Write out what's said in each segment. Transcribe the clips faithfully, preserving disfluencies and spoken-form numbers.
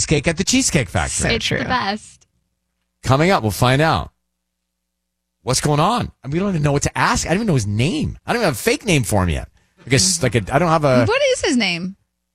cheesecake at the Cheesecake Factory. So It's true. the best. Coming up, we'll find out. What's going on? I mean, we don't even know what to ask. I don't even know his name. I don't even have a fake name for him yet. I guess like a, I don't have a... What is his name?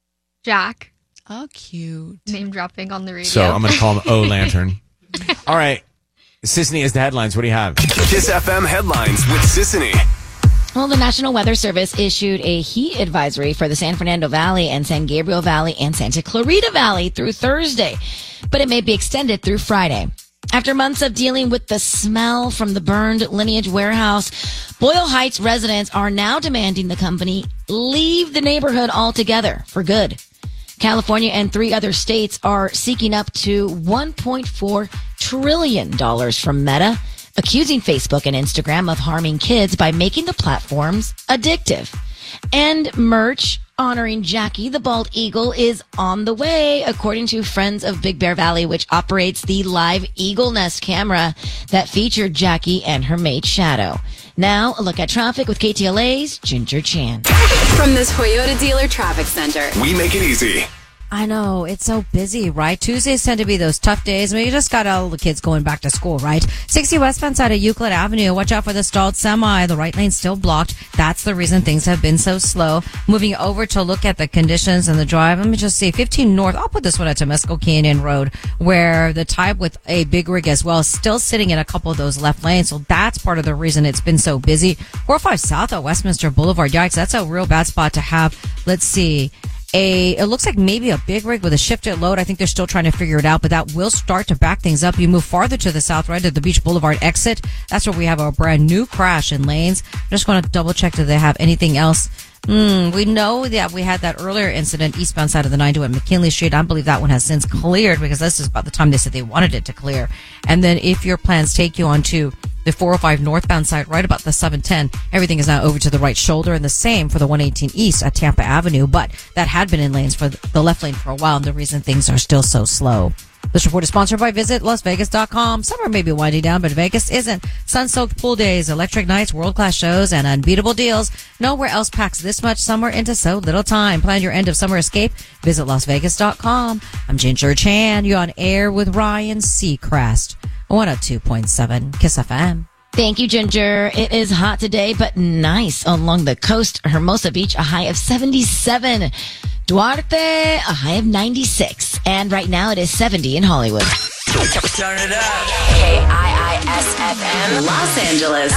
Jack. Oh, cute. Name dropping on the radio. So I'm going to call him O Lantern. All right. Sisney is the headlines. What do you have? Kiss F M headlines with Sisney. Well, the National Weather Service issued a heat advisory for the San Fernando Valley and San Gabriel Valley and Santa Clarita Valley through Thursday, but it may be extended through Friday. After months of dealing with the smell from the burned Lineage warehouse, Boyle Heights residents are now demanding the company leave the neighborhood altogether for good. California and three other states are seeking up to one point four trillion dollars from Meta, accusing Facebook and Instagram of harming kids by making the platforms addictive. And merch honoring Jackie the Bald Eagle is on the way, according to Friends of Big Bear Valley, which operates the live Eagle Nest camera that featured Jackie and her mate Shadow. Now, a look at traffic with K T L A's Ginger Chan. From this Toyota dealer traffic center. We make it easy. I know, it's so busy, right? Tuesdays tend to be those tough days. We just got all the kids going back to school, right? sixty westbound side of Euclid Avenue. Watch out for the stalled semi. The right lane's still blocked. That's the reason things have been so slow. Moving over to look at the conditions and the drive. Let me just see. fifteen North. I'll put this one at Temescal Canyon Road, where the type with a big rig as well is still sitting in a couple of those left lanes. So that's part of the reason it's been so busy. four oh five South at Westminster Boulevard. Yikes, that's a real bad spot to have. Let's see. A, it looks like maybe a big rig with a shifted load. I think they're still trying to figure it out, but that will start to back things up. You move farther to the south, right at the Beach Boulevard exit. That's where we have a brand new crash in lanes. I'm just going to double check do they have anything else. Hmm, we know that we had that earlier incident eastbound side of the nine two at McKinley Street. I believe that one has since cleared because this is about the time they said they wanted it to clear. And then if your plans take you onto the four oh five northbound side, right about the seven ten, everything is now over to the right shoulder, and the same for the one eighteen east at Tampa Avenue. But that had been in lanes for the left lane for a while, and the reason things are still so slow. This report is sponsored by Visit Las Vegas dot com. Summer may be winding down, but Vegas isn't. Sun-soaked pool days, electric nights, world-class shows, and unbeatable deals. Nowhere else packs this much summer into so little time. Plan your end of summer escape. Visit Las Vegas dot com. I'm Ginger Chan. You're on air with Ryan Seacrest. one oh two point seven Kiss F M. Thank you, Ginger. It is hot today, but nice along the coast. Hermosa Beach, a high of seventy-seven. Duarte, a high of ninety-six. And right now it is seventy in Hollywood. Turn it up. K I I S F M, Los Angeles.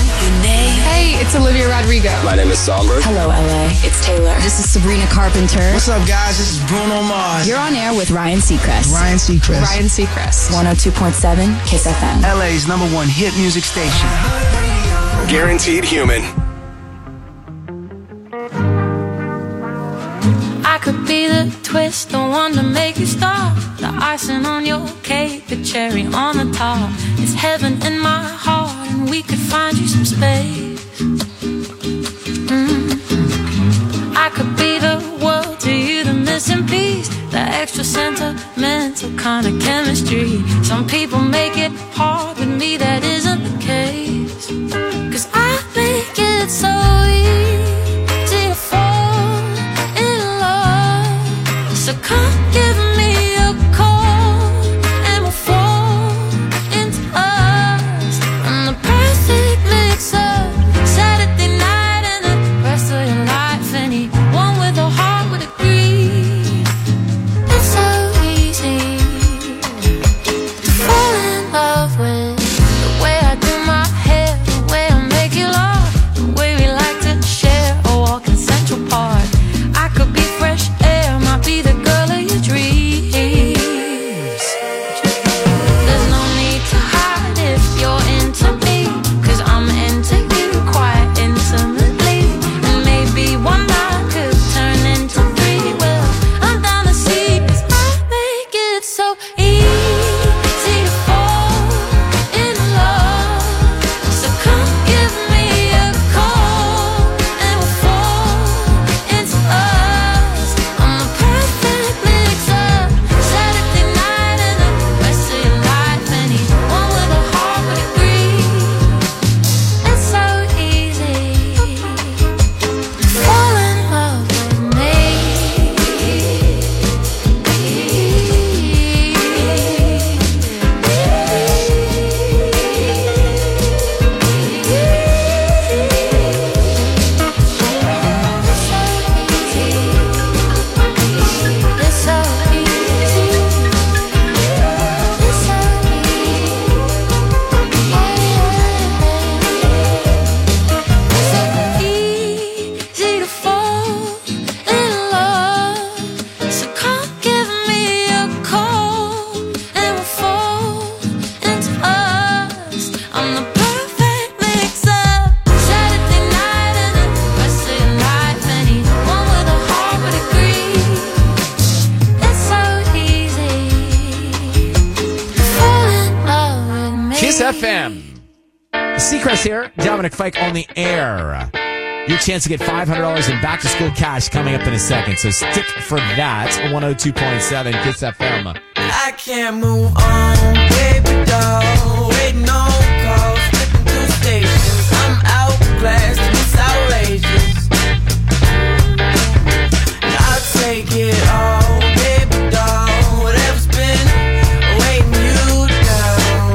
Hey, it's Olivia Rodrigo. My name is Songbird. Hello, L A. It's Taylor. This is Sabrina Carpenter. What's up, guys? This is Bruno Mars. You're on air with Ryan Seacrest. Ryan Seacrest. Ryan Seacrest. one oh two point seven Kiss F M. L A's number one hit music station. Guaranteed human. I could be the twist, the one to make you stop. The icing on your cake, the cherry on the top. It's heaven in my heart, and we could find you some space. Mm-hmm. I could be the world to you, the missing piece, the extra sentimental kind of chemistry. Some people make it hard, with me that isn't the case. Cause I make it so easy to fall in love. So come give me a call, and we'll fall into us. And the perfect mix of Saturday night and the rest of your life. Anyone with a heart would agree. It's so easy to fall in love with the way I do my hair, the way I make you laugh, the way we like F M. Seacrest here. Dominic Fike on the air. Your chance to get five hundred dollars in back-to-school cash coming up in a second. So stick for that. one oh two point seven Kiss F M. I can't move on, baby doll. Waiting on calls, flipping through stations. I'm outclassed and it's outrageous. And I'll take it all, baby doll. Whatever's been weighing you down.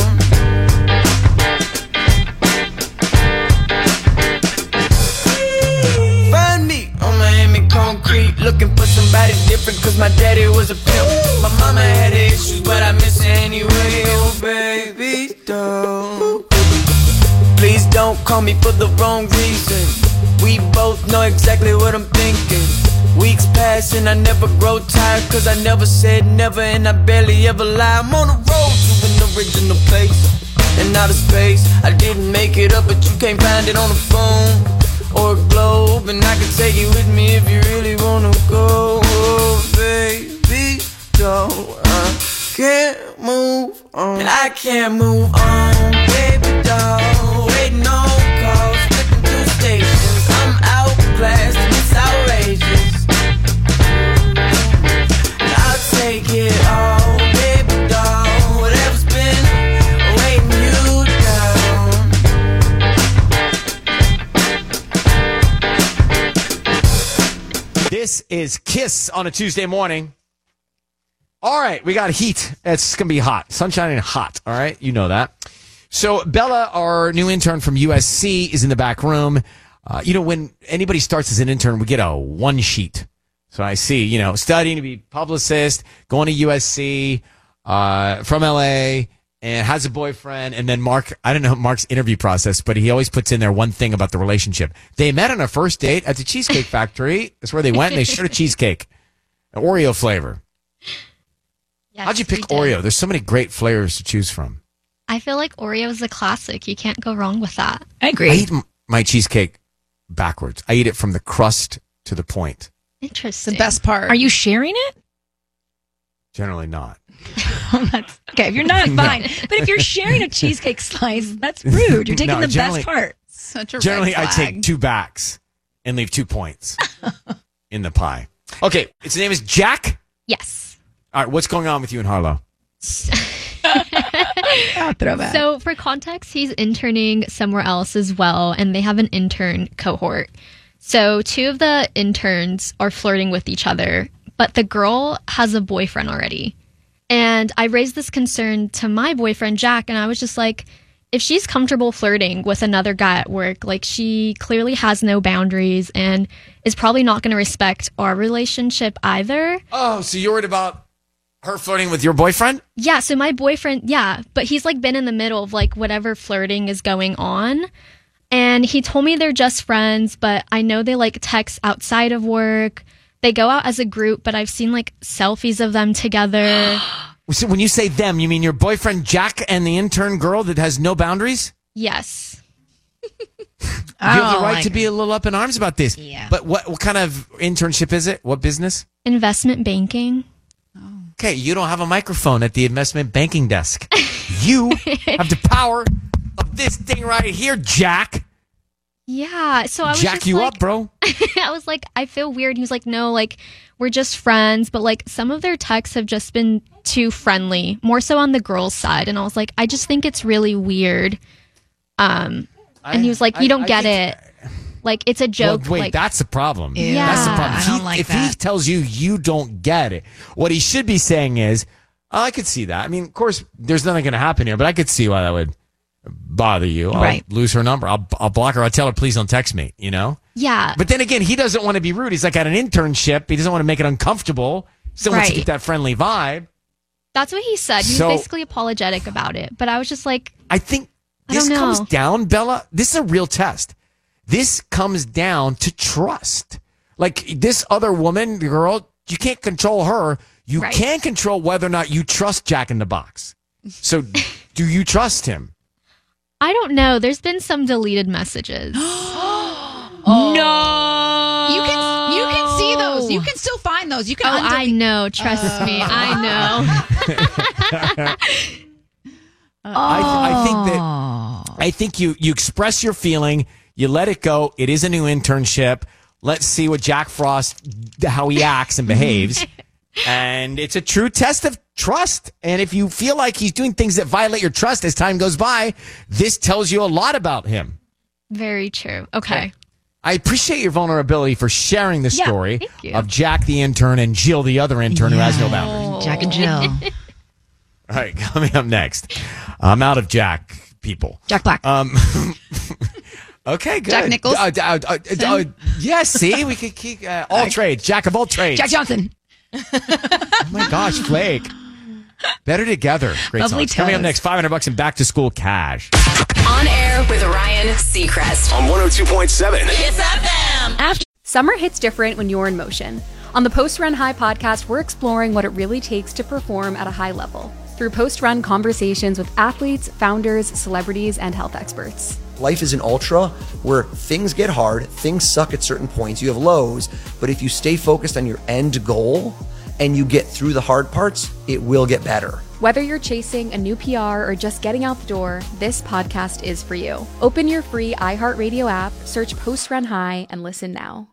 Find me on Miami concrete, looking for somebody different, cause my daddy was a pimp. My mama had issues, but I miss her anyway. Oh, baby, don't. Please don't call me for the wrong reason. We both know exactly what I'm thinking. Weeks pass and I never grow tired, cause I never said never and I barely ever lie. I'm on the road to an original place and out of space. I didn't make it up, but you can't find it on the phone or a globe, and I can take you with me if you really wanna go. Oh, baby, don't. I can't move on. And I can't move on, baby, doll. Waiting on calls, flipping through stations. I'm outclassed and it's outrageous. And I'll take it all, baby, doll. Whatever's been weighing you down. This is Kiss on a Tuesday morning. All right, we got heat. It's going to be hot. Sunshine and hot, all right? You know that. So Bella, our new intern from U S C, is in the back room. Uh, you know, when anybody starts as an intern, we get a one sheet. So I see, you know, studying to be publicist, going to U S C, uh, from L A, and has a boyfriend. And then Mark, I don't know Mark's interview process, but he always puts in there one thing about the relationship. They met on a first date at the Cheesecake Factory. That's where they went, and they shared a cheesecake, an Oreo flavor. Yes, How'd you we pick did. Oreo? There's so many great flavors to choose from. I feel like Oreo is a classic. You can't go wrong with that. I agree. I eat m- my cheesecake backwards. I eat it from the crust to the point. Interesting. The best part. Are you sharing it? Generally not. That's, okay, if you're not, No. fine. But if you're sharing a cheesecake slice, that's rude. You're taking No, the generally- best part. Such a Generally, red I flag. take two backs and leave two points in the pie. Okay, its name is Jack. Yes. All right, what's going on with you and Harlow? I'll throw that. So for context, he's interning somewhere else as well, and they have an intern cohort. So two of the interns are flirting with each other, but the girl has a boyfriend already. And I raised this concern to my boyfriend, Jack, and I was just like, if she's comfortable flirting with another guy at work, like she clearly has no boundaries and is probably not going to respect our relationship either. Oh, so you're worried about her flirting with your boyfriend? Yeah, so my boyfriend, yeah, but he's like been in the middle of like whatever flirting is going on. And he told me they're just friends, but I know they like text outside of work. They go out as a group, but I've seen like selfies of them together. So when you say them, you mean your boyfriend Jack and the intern girl that has no boundaries? Yes. You have the Oh, right like- to be a little up in arms about this. Yeah. But what, what kind of internship is it? What business? Investment banking. Okay, you don't have a microphone at the investment banking desk. You have the power of this thing right here, Jack. Yeah. So I was Jack just you like, up, bro. I was like, I feel weird. He was like, no, like we're just friends. But like some of their texts have just been too friendly, more so on the girls' side. And I was like, I just think it's really weird. Um, and he was like, you I- don't I get think- it. Like it's a joke. Well, wait, like, that's the problem. Ew. That's the Yeah. problem. I He- don't like if he that. tells you you don't get it, what he should be saying is, oh, I could see that. I mean, of course, there's nothing going to happen here, but I could see why that would bother you. I'll Right. lose her number. I'll, I'll block her. I'll tell her, please don't text me, you know? yeah. But then again, he doesn't want to be rude. He's like at an internship. He doesn't want to make it uncomfortable. He still wants to Right. keep that friendly vibe. That's what he said. He So- was basically apologetic about it. But I was just like, I think I this don't know. comes down, Bella. This is a real test. This comes down to trust. Like this other woman, girl, you can't control her. You Right. can control whether or not you trust Jack in the Box. So do you trust him? I don't know. There's been some deleted messages. No. You can you can see those. You can still find those. You can. Oh, I undelete- know. Trust me. I know. I, th- I think that I think you you express your feeling, you let it go. It is a new internship. Let's see what Jack Frost, how he acts and behaves. And it's a true test of trust. And if you feel like he's doing things that violate your trust as time goes by, this tells you a lot about him. Very true. Okay. I appreciate your vulnerability for sharing the Yeah, story thank you. of Jack the intern and Jill the other intern who has no boundaries. Jack and Jill. All right, coming up next. I'm out of Jack, people. Jack Black. Um, okay, good. Jack Nichols. Uh, uh, uh, uh, uh, yes, see, we could keep uh, all trades. Jack of all trades. Jack Johnson. Oh my gosh, Flake. Better together. Great Lovely songs. Coming up toes. next, five hundred bucks in back to school cash. On air with Ryan Seacrest. On one oh two point seven. Kiss F M. After Summer hits different when you're in motion. On the Post Run High podcast, we're exploring what it really takes to perform at a high level through post-run conversations with athletes, founders, celebrities, and health experts. Life is an ultra where things get hard, things suck at certain points, you have lows, but if you stay focused on your end goal and you get through the hard parts, it will get better. Whether you're chasing a new P R or just getting out the door, this podcast is for you. Open your free iHeartRadio app, search Post Run High, and listen now.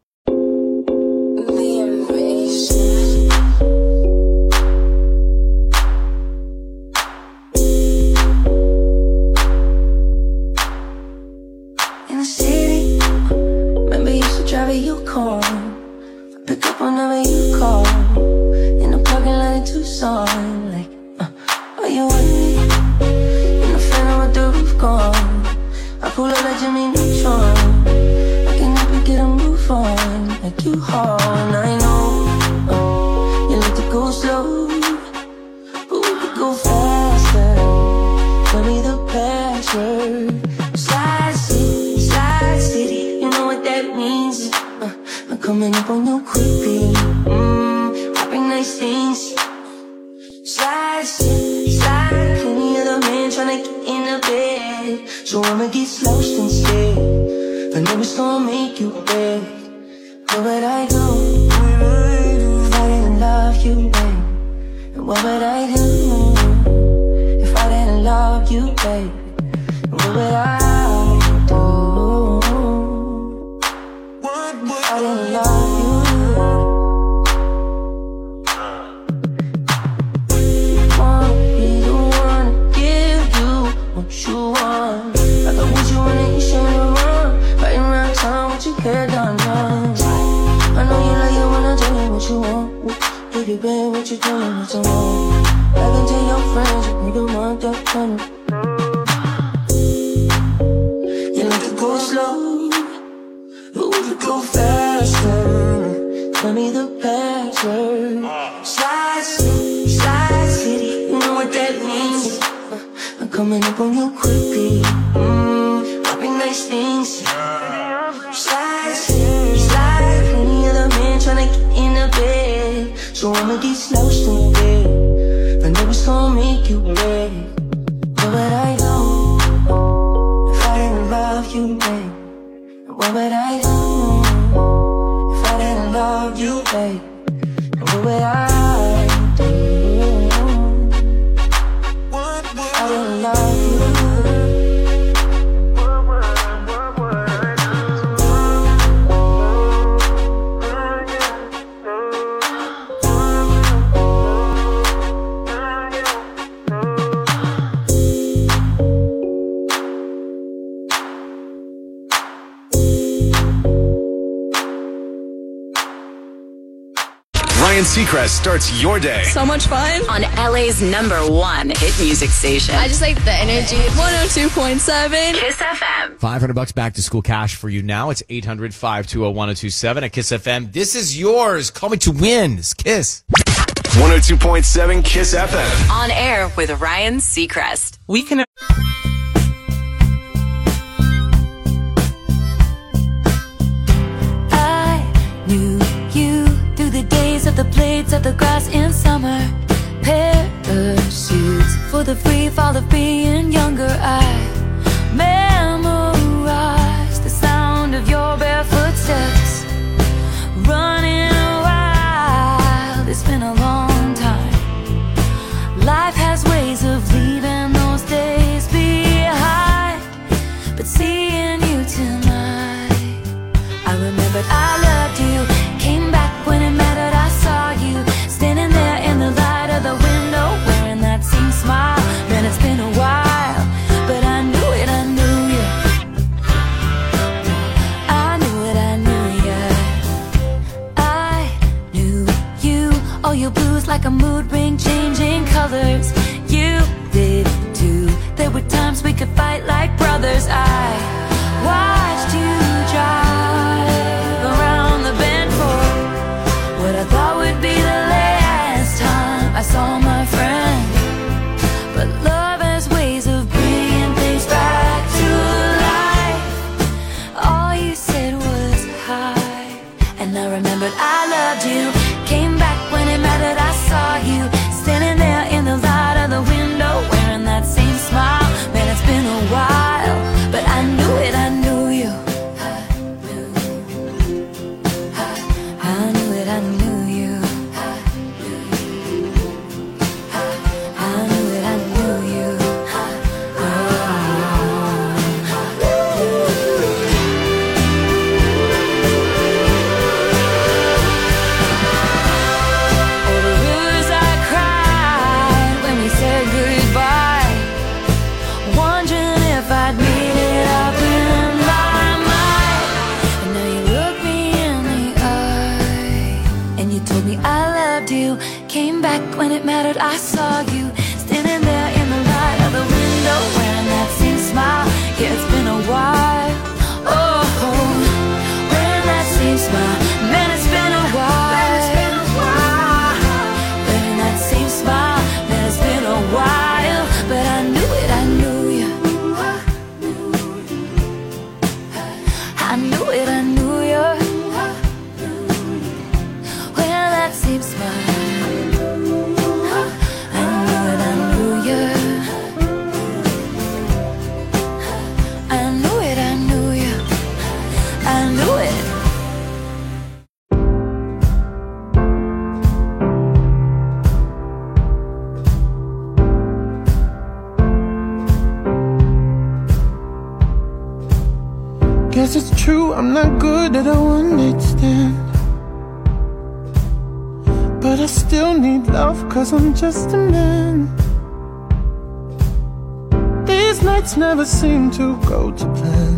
In the city, remember you used to drive a Yukon. Pick up whenever you call. In the parking lot in Tucson, like, uh, are you with me? In the Phantom with the roof gone. I pull up like Jimmy Neutron. I can never get a move on, like you haul. And I know uh, you like to go slow, but we could go faster. Tell me the password. Slide City, Slide City, you know what that means. Uh, I'm coming up on you quickly. Mmm, popping nice things. Slide City, slide. Plenty of the men tryna get in the bed, so I'ma get slouched instead. I know it's gonna make you beg. What would I do if I didn't love you, babe? And what would I do if I didn't love you, babe? And what would I do if I didn't love you? Wanna be the one to give you what you want. I thought what you wanted, you shouldn't run. Right around town with your hair done, done. I know you like it when I tell you what you want. Baby, babe, what you doing, what you want? I can tell your friends, you nigga want that money. You like to go slow, but we could go faster. Tell me the password. Slide City, Slide City, you know what that means. I'm coming up on you quickly. Mmm, popping nice things. Slide City, slide. Plenty of the men tryna get in the bed, so I'ma get slouched in bed. I know it's gonna make you beg. What would I do if I didn't love you, babe? What would I do if I didn't love you, babe? What would I do if I didn't love you? Ryan Seacrest starts your day. So much fun. On L A's number one hit music station. I just like the energy. one oh two point seven. Kiss F M. five hundred bucks back to school cash for you now. It's eight hundred, five two zero, one oh two seven at Kiss F M. This is yours. Call me to win. It's Kiss. one oh two point seven Kiss F M. On air with Ryan Seacrest. We can. I knew you through the days of the blades of the grass in summer. Parachutes for the free fall of being younger. I memorized the sound of your bare footsteps. Running wild, it's been a long time. Life has ways of leaving those days I saw you standing there in the light of the window, wearing that same smile. Yeah, it's been a while. Oh, wearing that same smile. Man, it's been a while. Wearing that same smile. Man, it's been a while. But I knew it, I knew you. I knew it, I knew you. Wearing that same smile. Guess it's true, I'm not good at a one-night stand, but I still need love, cause I'm just a man. These nights never seem to go to plan.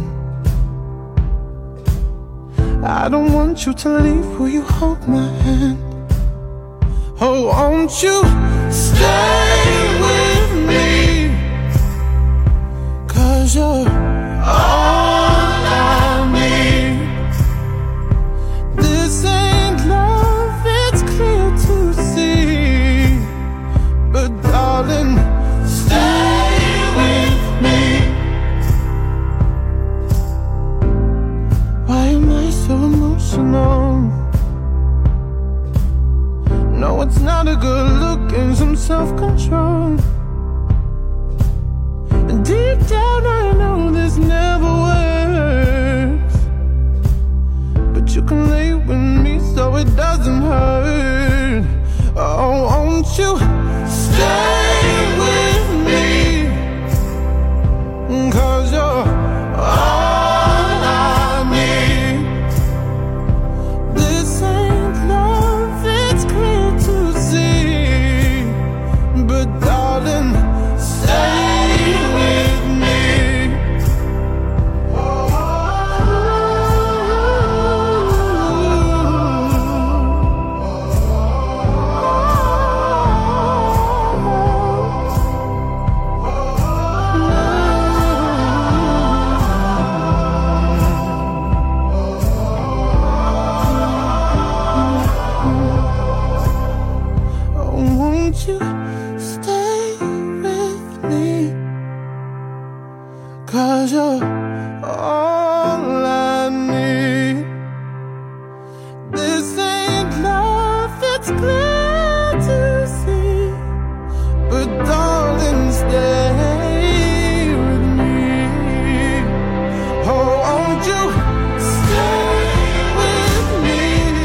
I don't want you to leave, will you hold my hand? Oh, won't you stay with me? Cause you're all I need. This ain't love, it's clear to see. But darling, stay with me. Why am I so emotional? No, it's not a good look and some self-control. Deep down I know this never works, but you can lay with me so it doesn't hurt. Oh, won't you stay with me? Cause you're all I need. This ain't love, it's clear to see. But darling, stay with me. Oh, won't you stay with me? Cause you're all I need. This ain't love, it's clear to see. But darling, stay with me. Oh, won't you stay with me?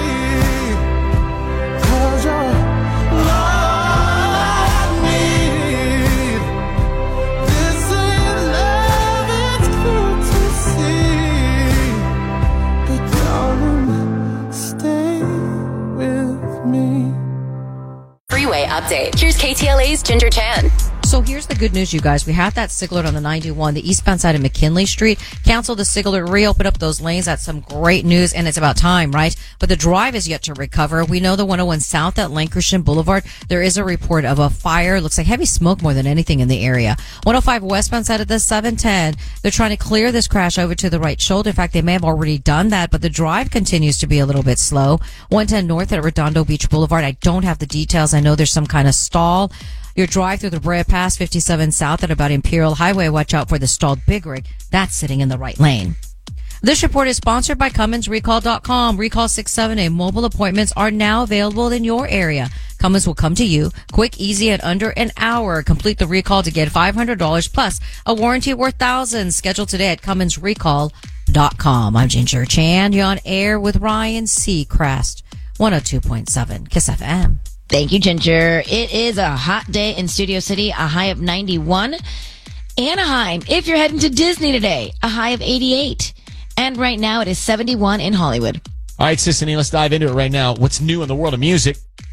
Cause you're all I need. This ain't love, it's clear to see. But darling, stay with me. Freeway update. Here's K T L A's Ginger Chan. So here's the good news, you guys. We had that Sigler on the ninety-one, the eastbound side of McKinley Street. Canceled the Sigler, reopened up those lanes. That's some great news, and it's about time, right? But the drive is yet to recover. We know the one oh one south at Lankershim Boulevard, there is a report of a fire. Looks like heavy smoke more than anything in the area. one oh five westbound side of the seven ten. They're trying to clear this crash over to the right shoulder. In fact, they may have already done that, but the drive continues to be a little bit slow. one ten north at Redondo Beach Boulevard. I don't have the details. I know there's some kind of stall. Your drive through the Brea Pass, fifty-seven south at about Imperial Highway. Watch out for the stalled big rig. That's sitting in the right lane. This report is sponsored by Cummins Recall dot com. Recall six seven eight mobile appointments are now available in your area. Cummins will come to you quick, easy, and under an hour. Complete the recall to get five hundred dollars plus a warranty worth thousands. Schedule today at Cummins Recall dot com. I'm Ginger Chan. You're on air with Ryan Seacrest. one oh two point seven Kiss F M. Thank you, Ginger. It is a hot day in Studio City, a high of ninety-one. Anaheim, if you're heading to Disney today, a high of eighty-eight. And right now it is seventy-one in Hollywood. All right, Sissany, let's dive into it right now. What's new in the world of music?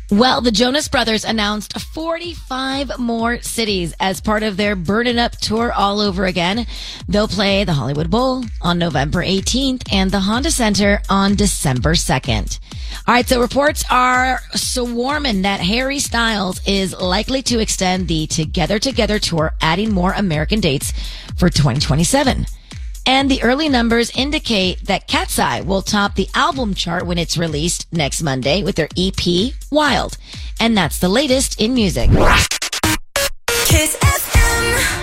Well, the Jonas Brothers announced forty-five more cities as part of their Burn It Up tour all over again. They'll play the Hollywood Bowl on November eighteenth and the Honda Center on December second. All right, so reports are swarming that Harry Styles is likely to extend the Together Together tour, adding more American dates for twenty twenty-seven. And the early numbers indicate that Cat's Eye will top the album chart when it's released next Monday with their E P, Wild. And that's the latest in music. Kiss F M.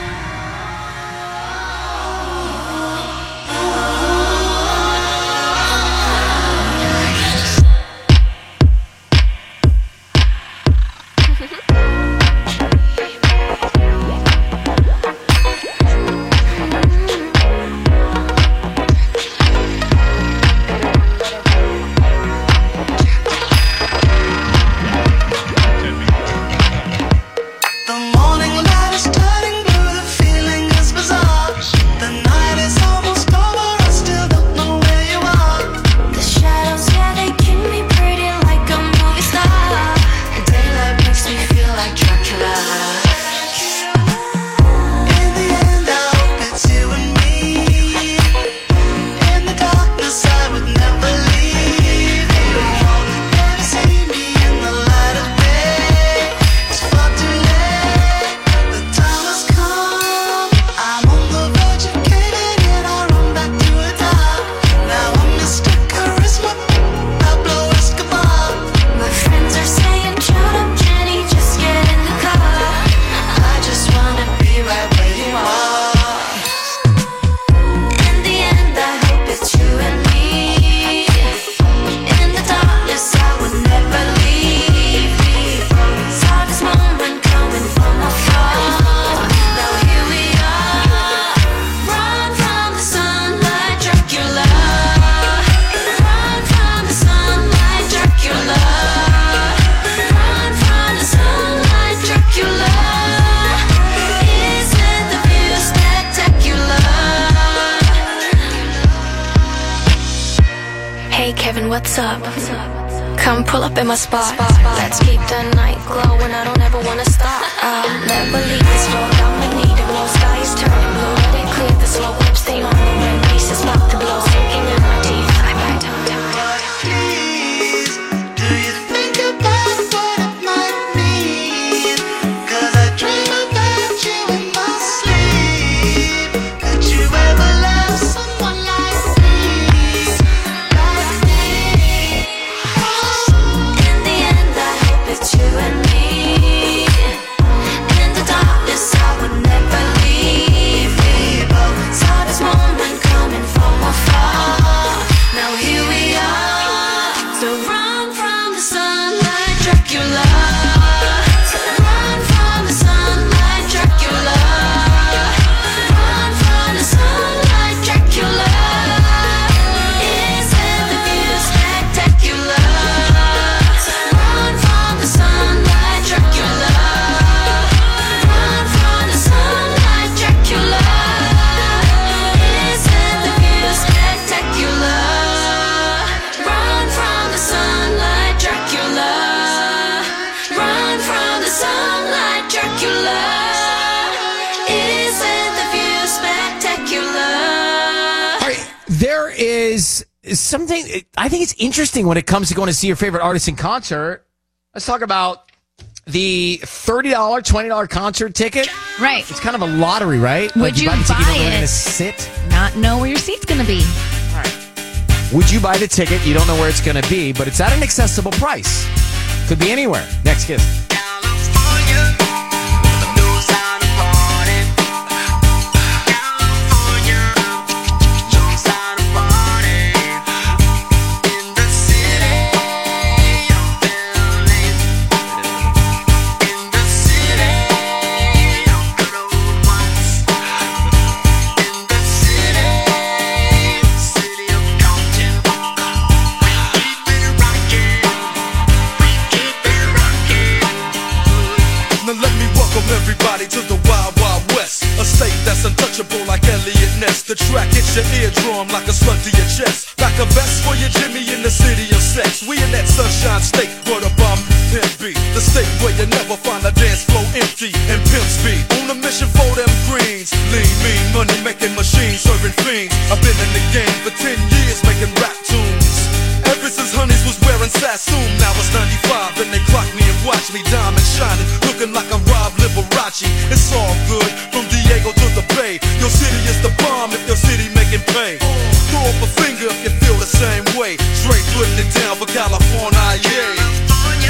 What's up? Come pull up in my spot. Let's keep the night glowing. I don't ever wanna stop. I'll never leave this road. I'ma need it. No sky is turning blue. Let it clear the slow whip. Stay on the red pieces. About to blow. Sinking in my teeth. I might down, down, down. Please, do you think about what it might mean? 'Cause I dream about you in my sleep. Could you ever love someone like me? You and me in the darkness, I would never leave. We both saw this moment coming from afar. Now here we are. So run from the sunlight, Dracula. So run from the sunlight, Dracula. Run from the sunlight, Dracula. Isn't the view spectacular? There is something, I think it's interesting when it comes to going to see your favorite artist in concert. Let's talk about the thirty dollars, twenty dollars concert ticket. Right. It's kind of a lottery, right? Would like you buy the ticket, buy you don't know where you're it? gonna sit. Not know where your seat's going to be. All right. Would you buy the ticket? You don't know where it's going to be, but it's at an accessible price. Could be anywhere. Next Kiss. Everybody to the Wild Wild West, a state that's untouchable like Elliot Ness. The track hits your eardrum like a slug to your chest, like a vest for your Jimmy in the city of sex. We in that sunshine state where the bomb pimp state where you never find a dance floor empty and pimp speed. On a mission for them greens. Lean, mean, money making machines, serving fiends. I've been in the game for ten years making rap tunes. Ever since Honeys was wearing Sassoon, now it's ninety-five and they clock me and watch me diamond shining, looking like I'm Rob Liberace. It's all good from Diego to the Bay. Your city is the bomb if your city making pay. Throw up a finger if you feel the same way. Straight putting it down for California, yeah.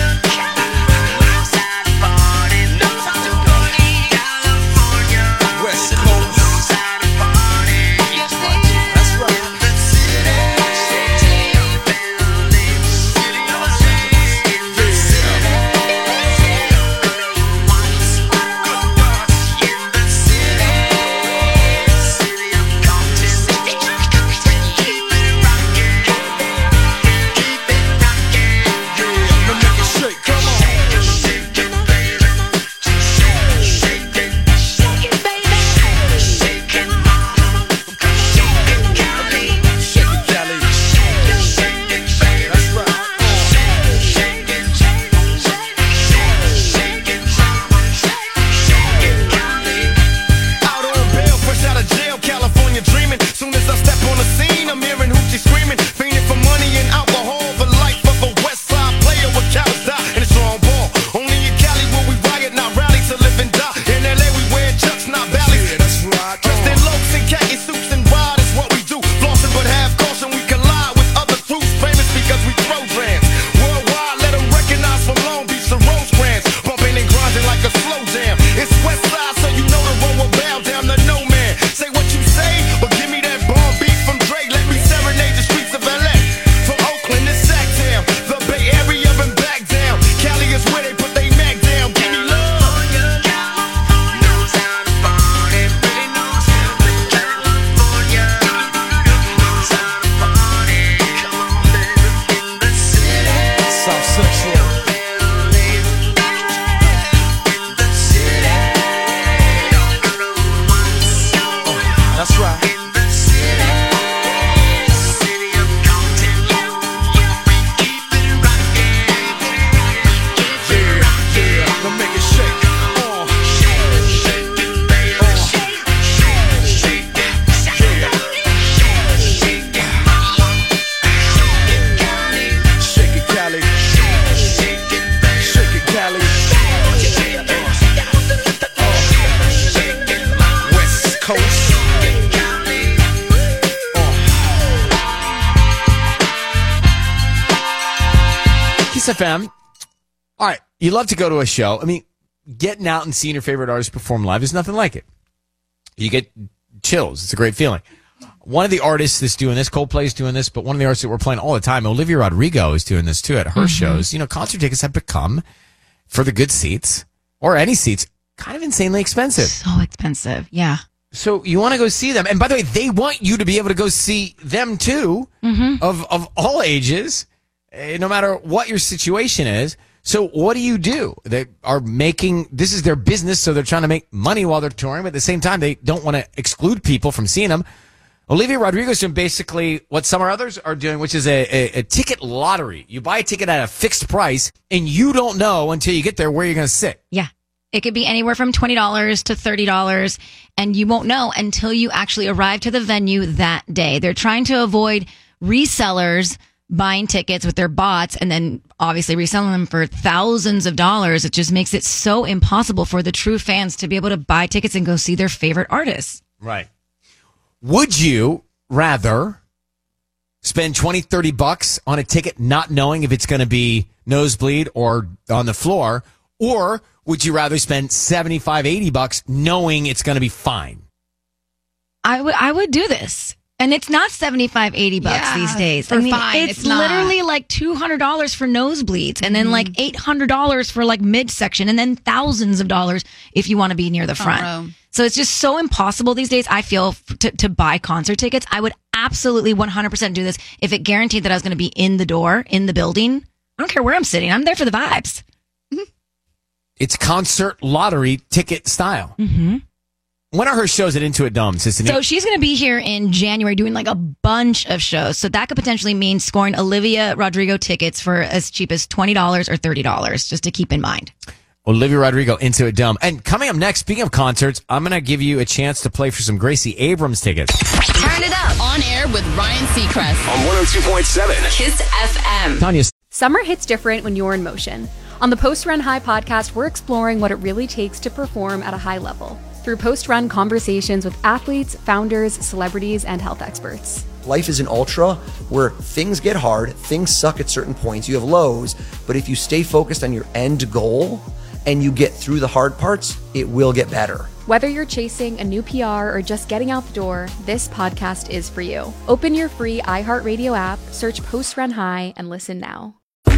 F M. All right, you love to go to a show. I mean, getting out and seeing your favorite artist perform live is nothing like it. You get chills. It's a great feeling. One of the artists that's doing this, Coldplay is doing this, but one of the artists that we're playing all the time, Olivia Rodrigo, is doing this too at her mm-hmm. shows. You know, concert tickets have become, for the good seats, or any seats, kind of insanely expensive. So expensive, yeah. So you want to go see them. And by the way, they want you to be able to go see them too, mm-hmm. of, of all ages, no matter what your situation is. So what do you do? They are making, this is their business, so they're trying to make money while they're touring, but at the same time, they don't want to exclude people from seeing them. Olivia Rodrigo is doing basically what some others are doing, which is a, a, a ticket lottery. You buy a ticket at a fixed price, and you don't know until you get there where you're going to sit. Yeah. It could be anywhere from twenty dollars to thirty dollars, and you won't know until you actually arrive to the venue that day. They're trying to avoid resellers buying tickets with their bots and then obviously reselling them for thousands of dollars. It just makes it so impossible for the true fans to be able to buy tickets and go see their favorite artists. Right. Would you rather spend twenty, thirty bucks on a ticket not knowing if it's going to be nosebleed or on the floor, or would you rather spend seventy-five, eighty bucks knowing it's going to be fine? I would I would do this. And it's not seventy-five, eighty bucks yeah, these days. For I mean, fine, it's, it's not. literally like two hundred dollars for nosebleeds and then mm-hmm. like eight hundred dollars for like midsection and then thousands of dollars if you want to be near the front. Oh, so it's just so impossible these days, I feel, f- to, to buy concert tickets. I would absolutely one hundred percent do this if it guaranteed that I was going to be in the door, in the building. I don't care where I'm sitting. I'm there for the vibes. It's concert lottery ticket style. Mm-hmm. When are her shows at Intuit Dome, Sissany? So she's going to be here in January doing like a bunch of shows. So that could potentially mean scoring Olivia Rodrigo tickets for as cheap as twenty dollars or thirty dollars, just to keep in mind. Olivia Rodrigo, Intuit Dome. And coming up next, speaking of concerts, I'm going to give you a chance to play for some Gracie Abrams tickets. Turn it up. On air with Ryan Seacrest. On one oh two point seven Kiss F M. Tanya. Summer hits different when you're in motion. On the Post Run High podcast, we're exploring what it really takes to perform at a high level through post-run conversations with athletes, founders, celebrities, and health experts. Life is an ultra where things get hard, things suck at certain points, you have lows, but if you stay focused on your end goal and you get through the hard parts, it will get better. Whether you're chasing a new P R or just getting out the door, this podcast is for you. Open your free iHeartRadio app, search Post Run High, and listen now.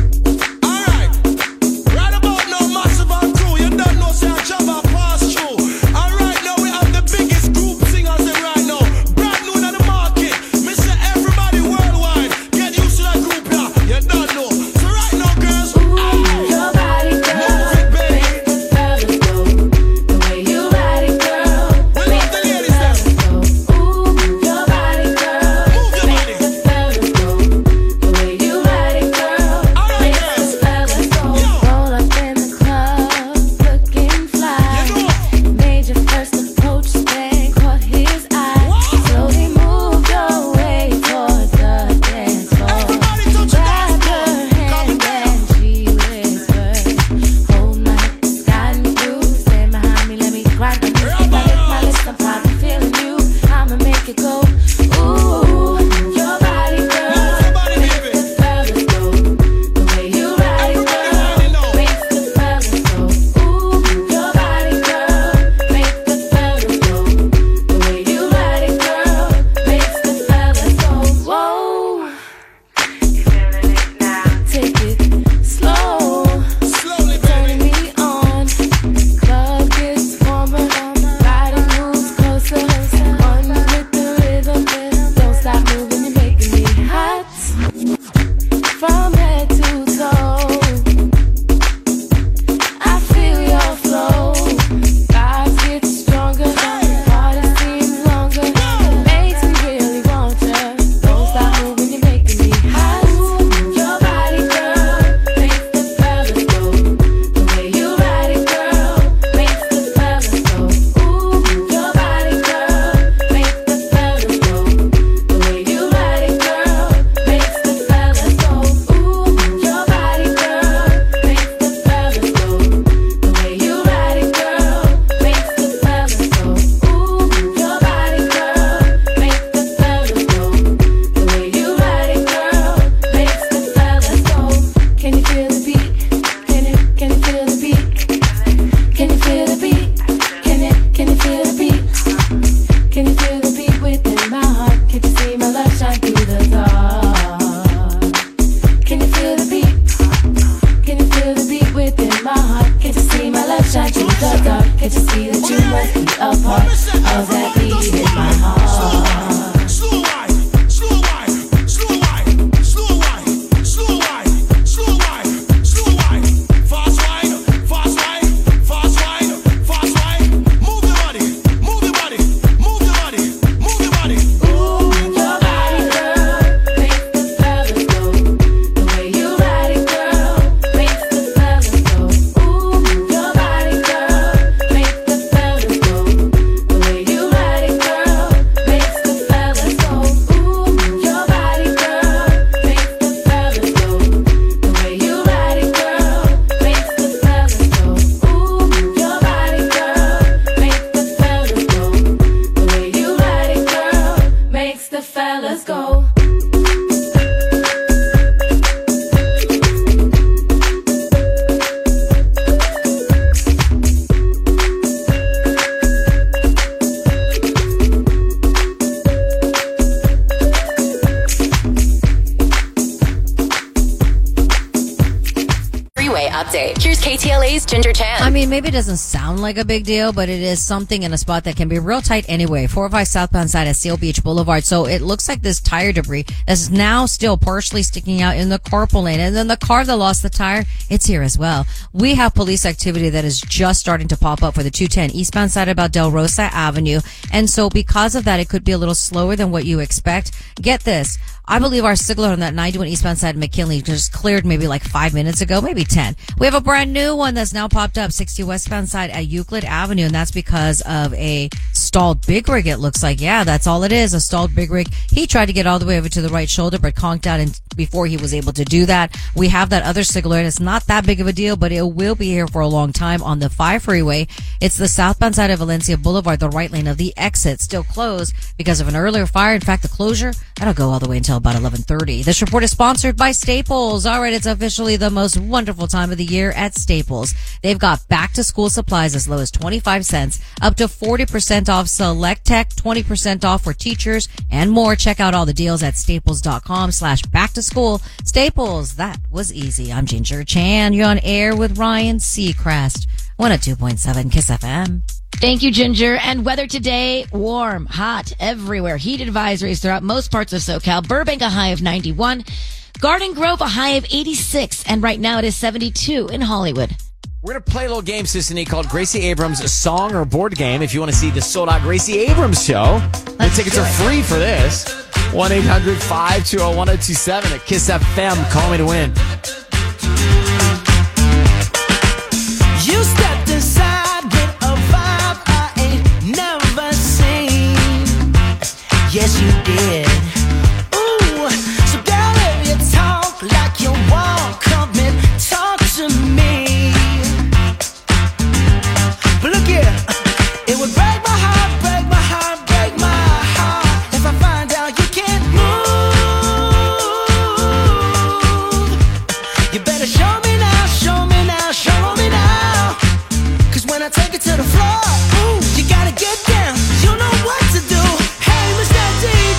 Massive and crew, you don't know, say I jump and pass through. And right now we have the biggest group singers in right now. Brand new in the market. Mister Everybody worldwide. Get used to that group here. You don't know. So right now, girls, ooh, aye. Your body, girl. Move it, baby. Make the fellas go. The way you ride it, girl. We love the ladies there. Ooh, your body, girl. Move your body. Make the fellas go. The way you ride it, girl. All right, girls. Make the fellas go. Roll up in the club, looking fly. You K T L A's Ginger Chan. I mean, maybe it doesn't sound like a big deal, but it is something in a spot that can be real tight anyway. four oh five southbound side of Seal Beach Boulevard. So it looks like this tire debris is now still partially sticking out in the carpool lane. And then the car that lost the tire, it's here as well. We have police activity that is just starting to pop up for the two ten eastbound side about Del Rosa Avenue. And so because of that, it could be a little slower than what you expect. Get this. I believe our signal on that ninety-one eastbound side of McKinley just cleared maybe like five minutes ago, maybe ten. We have a brand new one that's now popped up, sixty westbound side at Euclid Avenue, and that's because of a stalled big rig, it looks like. Yeah, that's all it is, a stalled big rig. He tried to get all the way over to the right shoulder, but conked out and before he was able to do that. We have that other signal, and it's not that big of a deal, but it will be here for a long time on the five freeway. It's the southbound side of Valencia Boulevard, the right lane of the exit, still closed because of an earlier fire. In fact, the closure, that'll go all the way until about eleven thirty. This report is sponsored by Staples. All right, it's officially the most wonderful time of the year at Staples. They've got back to school supplies as low as twenty-five cents, up to forty percent off select tech, twenty percent off for teachers, and more. Check out all the deals at staples.com slash back to school. Staples, that was easy. I'm Ginger Chan. You're on air with Ryan Seacrest. one oh two point seven Kiss F M. Thank you, Ginger. And weather today, warm, hot, everywhere. Heat advisories throughout most parts of SoCal. Burbank, a high of ninety-one. Garden Grove, a high of eighty-six. And right now it is seventy-two in Hollywood. We're going to play a little game, Sissany, called Gracie Abrams' Song or Board Game. If you want to see the sold-out Gracie Abrams show, the tickets are free for this. one eight hundred five two zero one zero two seven at Kiss F M. Call me to win. You stepped inside with a vibe I ain't never seen. Yes, you did. Ooh, so girl, if you talk like you walk, come and talk to me. But look here, it would break my heart, break my heart, break my heart if I find out you can't move. You better show me now, show me now, show me now. Cause when I take it to the floor, ooh, you gotta get down. You know what to do. Hey, Mister D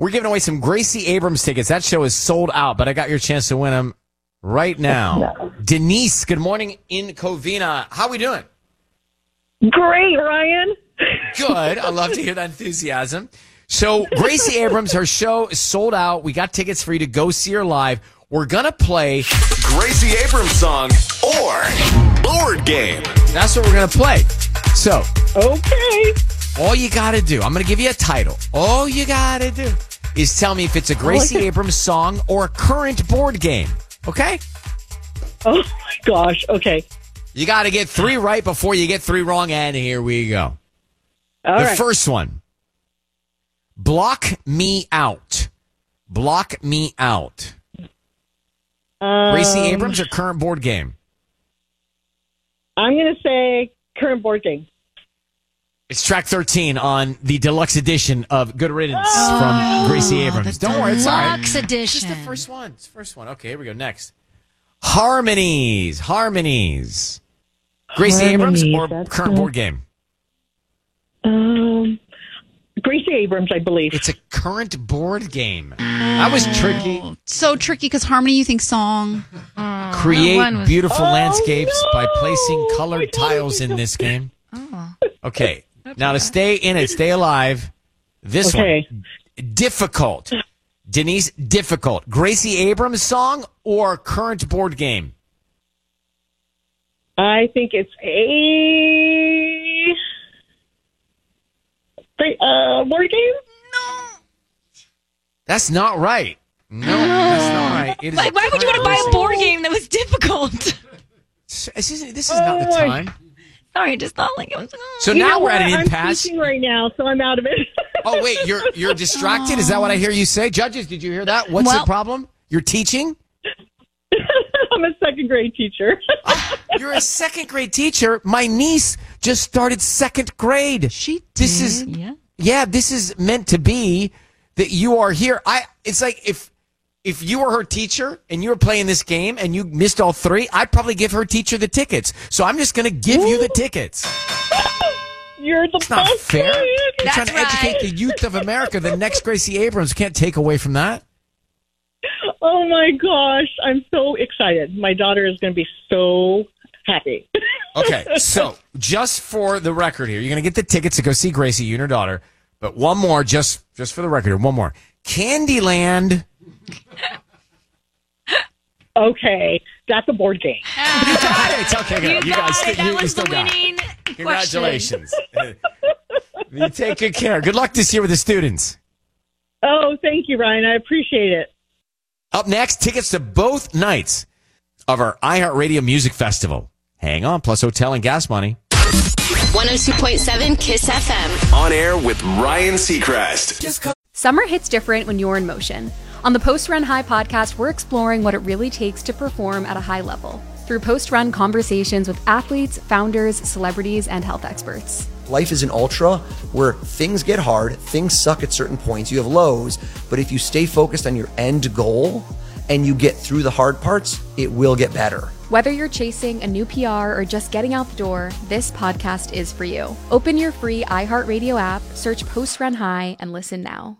We're giving away some Gracie Abrams tickets. That show is sold out, but I got your chance to win them right now. Denise, good morning in Covina. How we doing? Great, Ryan. Good. I love to hear that enthusiasm. So Gracie Abrams, her show is sold out. We got tickets for you to go see her live. We're going to play Gracie Abrams song or board game. That's what we're going to play. So, okay. All you got to do, I'm going to give you a title. All you got to do is tell me if it's a Gracie Abrams song or a current board game. Okay? Oh, my gosh. Okay. You got to get three right before you get three wrong, and here we go. All the right. first one. Block Me Out. Block Me Out. Um, Gracie Abrams or current board game? I'm going to say current board game. It's track thirteen on the deluxe edition of Good Riddance from Gracie Abrams. Don't worry, it's all right. Deluxe edition. It's just the first one. It's the first one. Okay, here we go. Next. Harmonies. Harmonies. Gracie Abrams Harmonies, or that's current good. board game? Um, Gracie Abrams, I believe. It's a current board game. That was tricky. So tricky because Harmony, you think song. Create beautiful landscapes by placing colored tiles in this game. Okay. Now to stay in it, stay alive. This Okay. one. Difficult. Denise, difficult. Gracie Abrams song or current board game? I think it's a Great, uh, board game? That's not right. No, that's not right. It is Like, a why would you want to buy current a board game that was difficult? This isn't, this is not the time. Sorry, just thought like it was. So You now know we're what? at an I'm impasse. teaching right now, so I'm out of it. Oh, wait, you're you're distracted? Is that what I hear you say? Judges, did you hear that? What's Well- the problem? You're teaching? I'm a second grade teacher. You're a second grade teacher. My niece just started second grade. She did. This is yeah. yeah, this is meant to be that you are here. I it's like if if you were her teacher and you were playing this game and you missed all three, I'd probably give her teacher the tickets. So I'm just going to give you the tickets. You're the It's not best. fair. kid. You're trying to educate the youth of America. The next Gracie Abrams can't take away from that. Oh my gosh, I'm so excited. My daughter is going to be so happy. Okay, so just for the record here, you're going to get the tickets to go see Gracie, you and her daughter. But one more, just just for the record here, one more. Candyland. Okay, that's a board game. You got it. Okay, good. You, got guys, it. That you, you was still the got it. winning question. Congratulations. You take good care. Good luck this year with the students. Oh, thank you, Ryan. I appreciate it. Up next, tickets to both nights of our iHeartRadio Music Festival. Hang on, plus hotel and gas money. one oh two point seven Kiss F M. On air with Ryan Seacrest. Summer hits different when you're in motion. On the Post Run High podcast, we're exploring what it really takes to perform at a high level through post-run conversations with athletes, founders, celebrities, and health experts. Life is an ultra where things get hard, things suck at certain points, you have lows, but if you stay focused on your end goal and you get through the hard parts, it will get better. Whether you're chasing a new P R or just getting out the door, this podcast is for you. Open your free iHeartRadio app, search Post Run High, and listen now.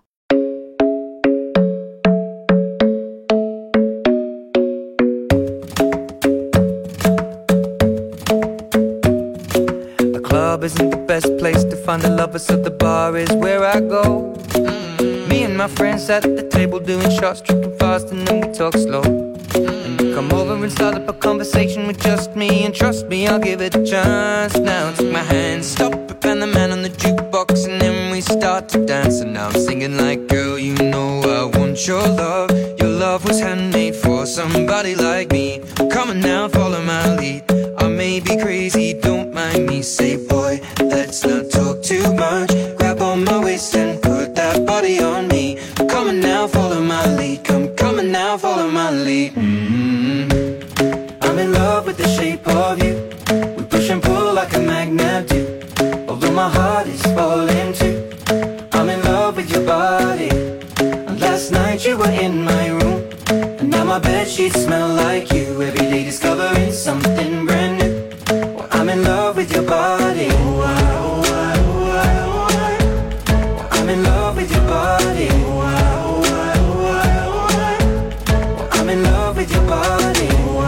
The club isn't the best place to find the lovers, so the bar is where I go. Mm-hmm. Me and my friends at the table doing shots, tripping fast, and then we talk slow. And you come over and start up a conversation with just me, and trust me, I'll give it a chance. Now take my hand, stop it, and the man on the jukebox, and then we start to dance. And now I'm singing like, girl, you know I want your love. Your love was handmade for somebody like me. Come on now, follow my lead. I may be crazy, don't mind me. Say, boy, let's not talk too much. Grab on my waist and put that body on me. Come on now, follow my lead. Come, come on now, follow my lead. Mm-hmm. I'm in love with the shape of you. We push and pull like a magnet do. Although my heart is falling too. I'm in love with your body. And last night you were in my room. And now my bedsheets smell like you. Every day discovering something brand new. Well, I'm in love with your body. Oh, I, oh, I, oh, I, oh, I. Well, I'm in love with your body. Oh, I, your body.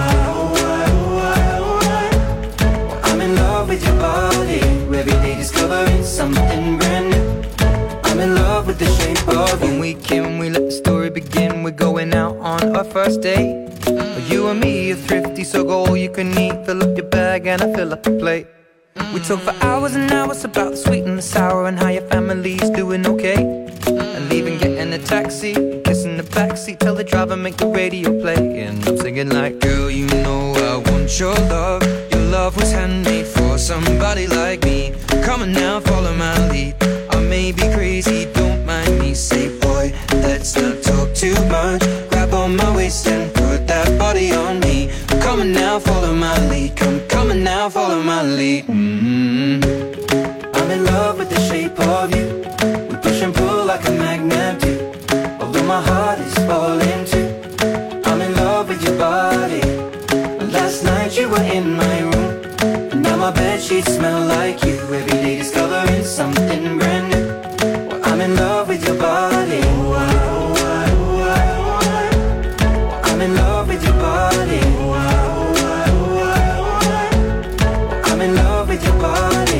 I'm in love with your body. Every day discovering something brand new. I'm in love with the shape of you. When we can, we let the story begin. We're going out on our first date. You and me are thrifty, so go all you can eat. Fill up your bag and I fill up the plate. We talk for hours and hours about the sweet and the sour and how your family's doing okay. And leaving, getting a taxi, kissing the backseat, tell the driver make the radio play. And I'm singing like, girl, you know I want your love. Your love was handmade for somebody like me. Come on now, follow my lead. I may be crazy, don't mind me. Say, boy, let's not talk too much. Grab on my waist and put that body on me. Come on now, follow my lead. Come, come on now, follow my lead. Mm-hmm. I'm in love with the shape of you. We push and pull like a magnet do. Although my heart is falling too. I'm in love with your body. Last night you were in my room, and now my bedsheets smell like you. Every day discovering something brand new. Well, I'm in love with your body. I'm in love with your body. I'm in love with your body.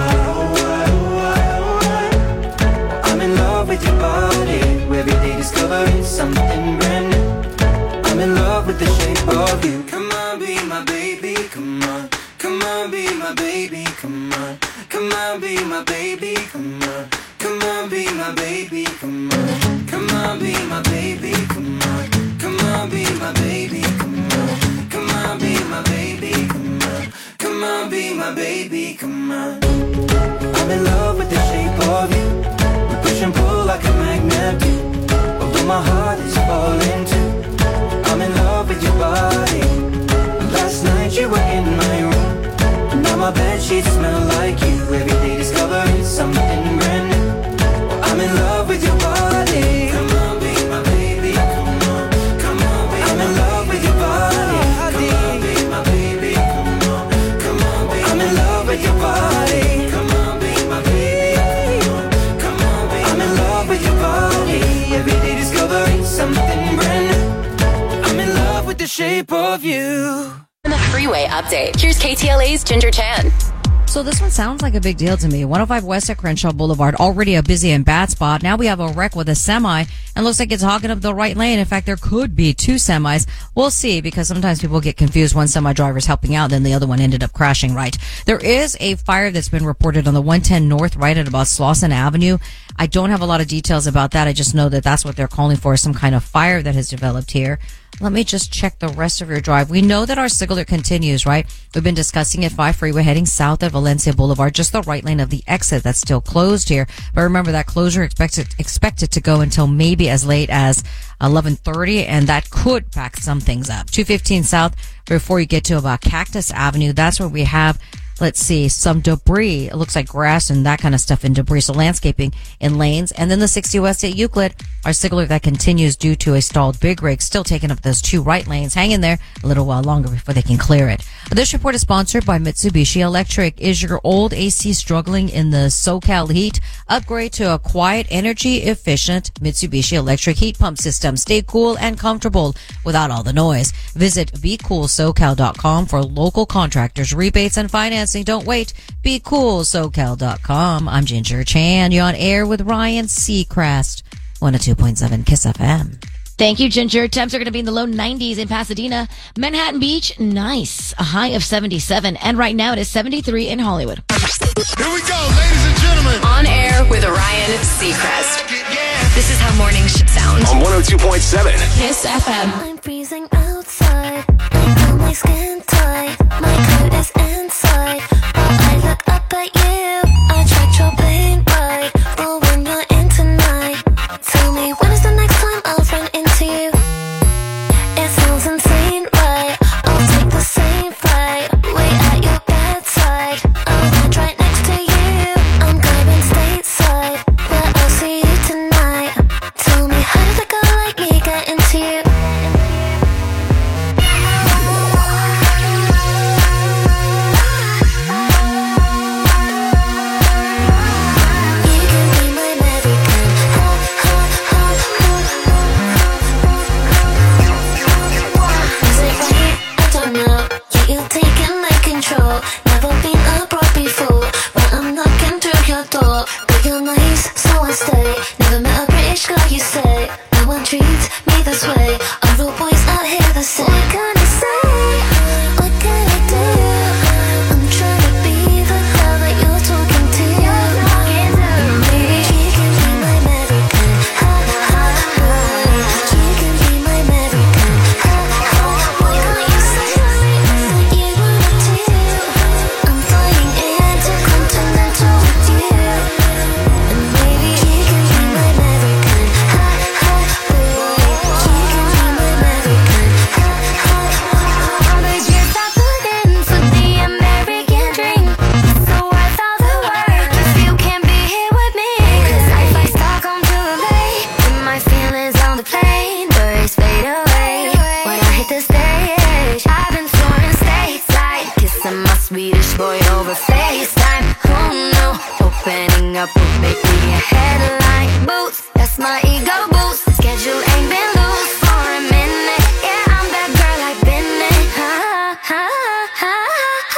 I'm in love with your body. Every day discovering something brand new. I'm in love with the shape of you. Come on, be my baby, come on. Come on, be my baby, come on. Come on, be my baby, come on. Come on, be my baby, come on. Come on, be my baby, come on. Come on, be my baby, come on. Come on, be my baby, come on. Come on, be my baby, come on. I'm in love with the shape of you. We push and pull like a magnet do. Although my heart is falling too. I'm in love with your body. Last night you were in my room. Now my bedsheets smell like you. Every day discovering something brand new. I'm in love with your body. Come on, be my baby. Come on, come on, be I'm in love with your body. Come on, be my baby. Come on, come on, be I'm in love with your body. Come on, be my baby. Come on, come on, be I'm in love with your body. Every day discovering something brand new. I'm in love with the shape of you. The freeway update. Here's K T L A's Ginger Chan. So this one sounds like a big deal to me. one oh five West at Crenshaw Boulevard, already a busy and bad spot. Now we have a wreck with a semi, and looks like it's hogging up the right lane. In fact, there could be two semis. We'll see, because sometimes people get confused. One semi driver's helping out, then the other one ended up crashing right. There is a fire that's been reported on the one ten North, right at about Slauson Avenue. I don't have a lot of details about that. I just know that that's what they're calling for, some kind of fire that has developed here. Let me just check the rest of your drive. We know that our signal continues, right? We've been discussing it. five Freeway heading south at Valencia Boulevard, just the right lane of the exit that's still closed here. But remember, that closure expected expected to go until maybe as late as eleven thirty, and that could pack some things up. two fifteen south before you get to about Cactus Avenue. That's where we have, let's see, some debris. It looks like grass and that kind of stuff in debris. So landscaping in lanes. And then the sixty West at Euclid, our signaler that continues due to a stalled big rig, still taking up those two right lanes. Hang in there a little while longer before they can clear it. This report is sponsored by Mitsubishi Electric. Is your old A C struggling in the SoCal heat? Upgrade to a quiet, energy efficient Mitsubishi Electric heat pump system. Stay cool and comfortable without all the noise. Visit be cool so cal dot com for local contractors, rebates, and financing. Don't wait. be cool so cal dot com. I'm Ginger Chan. You're on air with Ryan Seacrest. one oh two point seven Kiss F M. Thank you, Ginger. Temps are going to be in the low nineties in Pasadena. Manhattan Beach, nice. A high of seventy-seven. And right now it is seventy-three in Hollywood. Here we go, ladies and gentlemen. On air with Ryan Seacrest. This is how mornings should sound. On one oh two point seven Kiss F M. I'm freezing outside. I feel my skin tight. My coat is inside. But I look up at you. I tracked your plane ride. But when you're in tonight, tell me when is the next time I'll run into you? It sounds insane, right? I'll take the same flight. Wait at your bedside. I'll land right next to you. I'm going stateside. But I'll see you tonight. Tell me, how did a girl like me get into you? stage. I've been touring stateside, kissing my Swedish boy over FaceTime. Who knew opening up would make me a headline? Boots, that's my ego boost. Schedule ain't been loose for a minute. Yeah, I'm that girl I've been in. Ha, ha, ha, ha.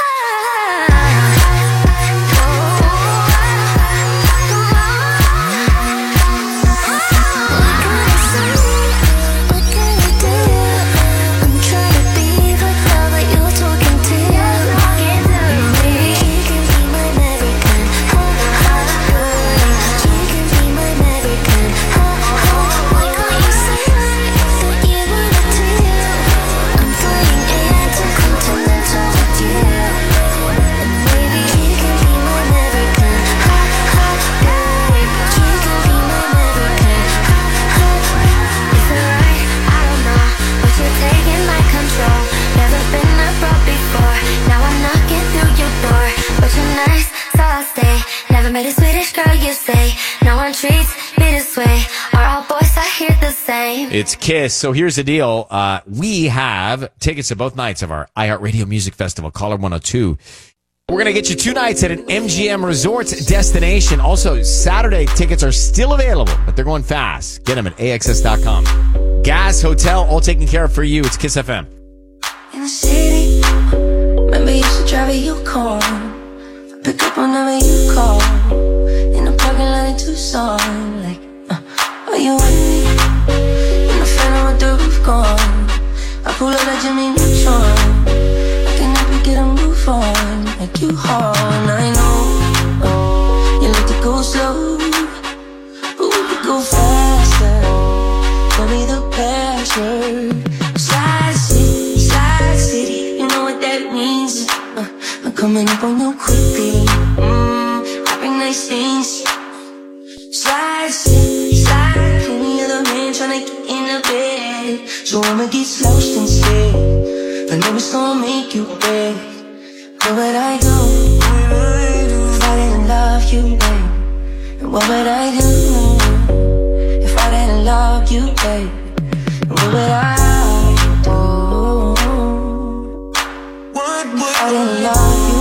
Met a Swedish girl, you say. No one treats me this way. Are all boys I hear the same? It's Kiss. So here's the deal. Uh, we have tickets to both nights of our iHeartRadio Music Festival, Caller one oh two. We're going to get you two nights at an M G M Resorts destination. Also, Saturday tickets are still available, but they're going fast. Get them at A X S dot com. Gas, hotel, all taken care of for you. It's Kiss F M. In the city, maybe you should drive a Yukon. Pick up whenever you call. In the parking lot in Tucson. Like, uh, are you with me? In the phantom with the roof gone. I pull up like Jimmy Neutron. I can help you get a move on. Like you hard, I know. uh, You like to go slow, but we could go faster. Tell me the password. Slide City, Slide City. You know what that means. uh, I'm coming up on you quickly. Mmm, I bring nice things. Slide, slide, slide. Plenty of the men tryna get in the bed, so I'ma get lost instead. I know it's gonna make you beg. Where would I go if I didn't love you, babe? And what would I do if I didn't love you, babe? And what would I do if I didn't love you?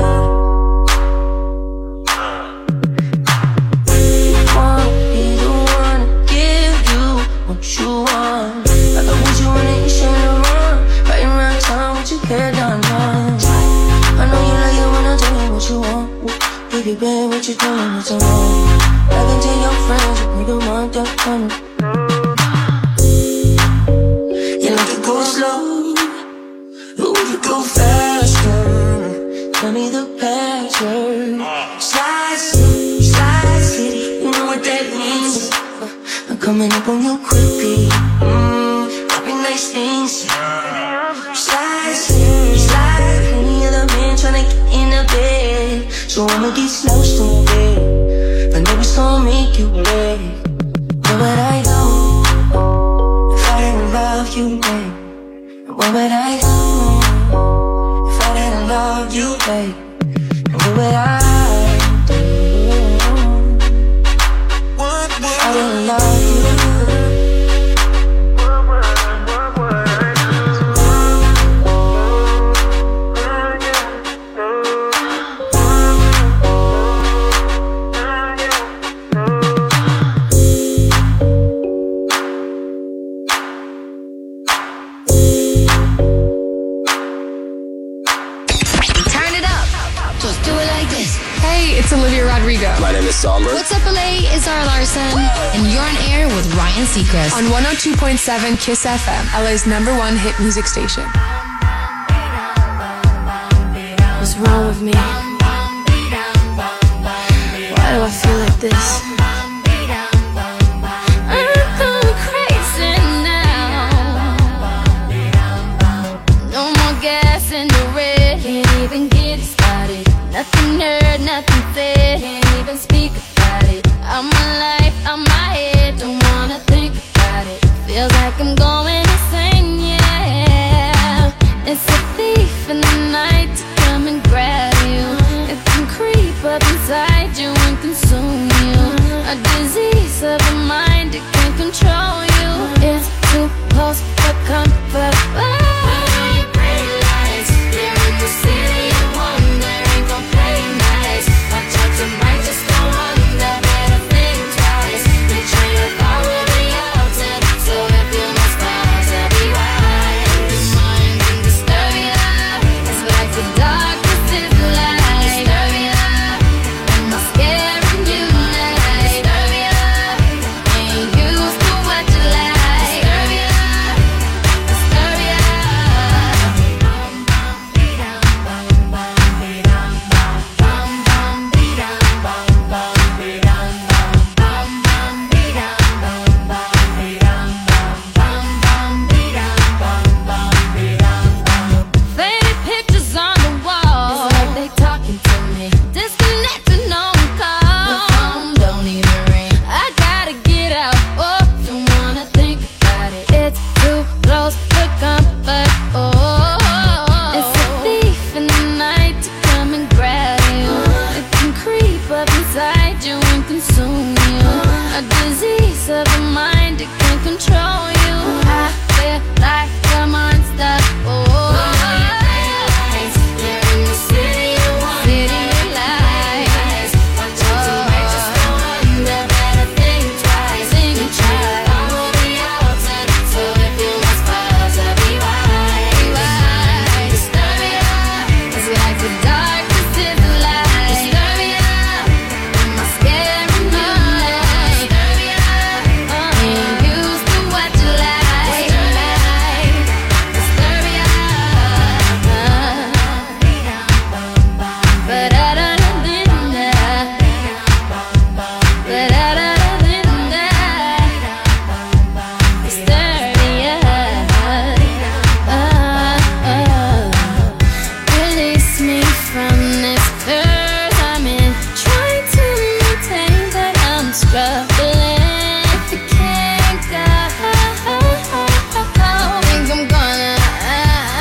You want. I know what you want and you shouldn't run. Right around town with your hair done, done. I know you like it when I tell you what you want. Baby, baby, what you doing? What's wrong? I can tell your friends you need to want that money. You like to go slow, but we could go faster. Tell me the password. Slide City, Slide City. You know what that means. I'm coming up on you quickly. Mmm, I bring nice things. Slide, slide, slide. Plenty of the men tryna get in the bed, so I'ma get lost in bed. I know it's gonna make you beg. What would I do if I didn't love you, babe? What would I do if I didn't love you, babe? What would I do? I didn't love you. Turn it up. Just do it like this. Hey, it's Olivia Rodrigo. My name is Somber. What's up, L A? It's Zara Larson. And you're on air with Ryan Seacrest. On one oh two point seven Kiss F M, L A's number one hit music station. What's wrong with me? Why do I feel like this? I'm crazy now. No more gas in the red. Can't even get it started. Nothing heard, nothing said. Can't even speak about it. I'm my life, I'm my head. Don't wanna think about it. Feels like I'm going insane, yeah. It's a thief in the night to come and grab you. It can creep up inside you and consume you. A disease of the mind, it can control you.